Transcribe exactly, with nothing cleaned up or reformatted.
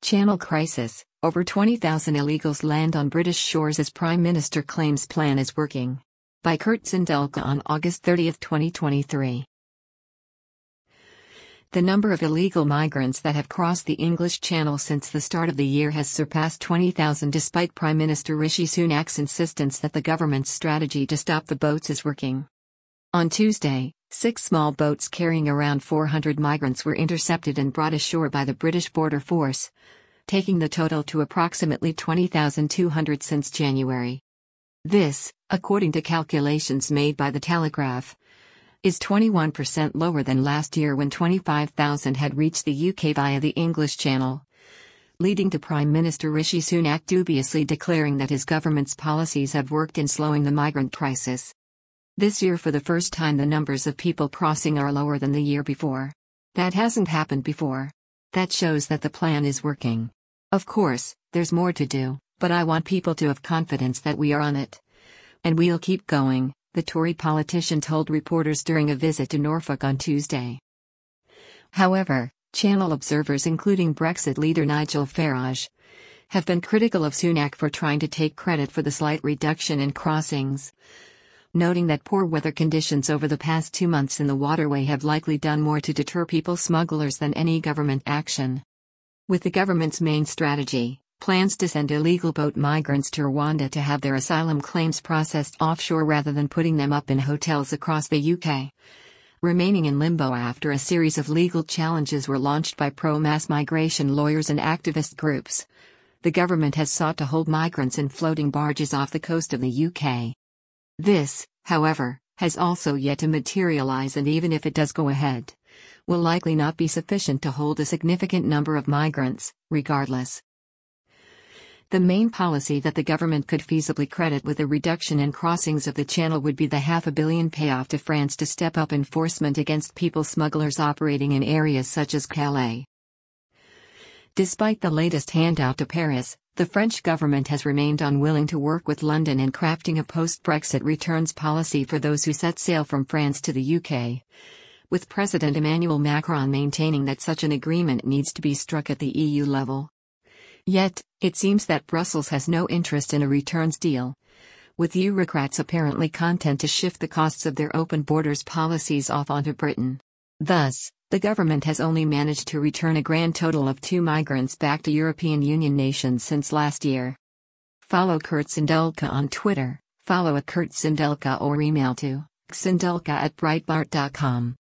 Channel crisis: over twenty thousand illegals land on British shores as Prime Minister claims plan is working. By Kurt Sindelka on August thirtieth, twenty twenty-three. The number of illegal migrants that have crossed the English Channel since the start of the year has surpassed twenty thousand despite Prime Minister Rishi Sunak's insistence that the government's strategy to stop the boats is working. On Tuesday, six small boats carrying around four hundred migrants were intercepted and brought ashore by the British Border Force, taking the total to approximately twenty thousand two hundred since January. This, according to calculations made by The Telegraph, is twenty-one percent lower than last year when twenty-five thousand had reached the U K via the English Channel, leading to Prime Minister Rishi Sunak dubiously declaring that his government's policies have worked in slowing the migrant crisis. This year, for the first time, the numbers of people crossing are lower than the year before. That hasn't happened before. That shows that the plan is working. Of course, there's more to do, but I want people to have confidence that we are on it. And we'll keep going, the Tory politician told reporters during a visit to Norfolk on Tuesday. However, Channel observers, including Brexit leader Nigel Farage, have been critical of Sunak for trying to take credit for the slight reduction in crossings, noting that poor weather conditions over the past two months in the waterway have likely done more to deter people smugglers than any government action. With the government's main strategy, plans to send illegal boat migrants to Rwanda to have their asylum claims processed offshore rather than putting them up in hotels across the U K, remaining in limbo after a series of legal challenges were launched by pro-mass migration lawyers and activist groups. The government has sought to hold migrants in floating barges off the coast of the U K. This, however, has also yet to materialize, and even if it does go ahead, will likely not be sufficient to hold a significant number of migrants, regardless. The main policy that the government could feasibly credit with a reduction in crossings of the Channel would be the half a billion payoff to France to step up enforcement against people smugglers operating in areas such as Calais. Despite the latest handout to Paris, the French government has remained unwilling to work with London in crafting a post-Brexit returns policy for those who set sail from France to the U K, with President Emmanuel Macron maintaining that such an agreement needs to be struck at the E U level. Yet, it seems that Brussels has no interest in a returns deal, with Eurocrats apparently content to shift the costs of their open borders policies off onto Britain. Thus, the government has only managed to return a grand total of two migrants back to European Union nations since last year. Follow Kurt Sindelka on Twitter, follow at Kurt Sindelka, or email to sindelka at breitbart dot com.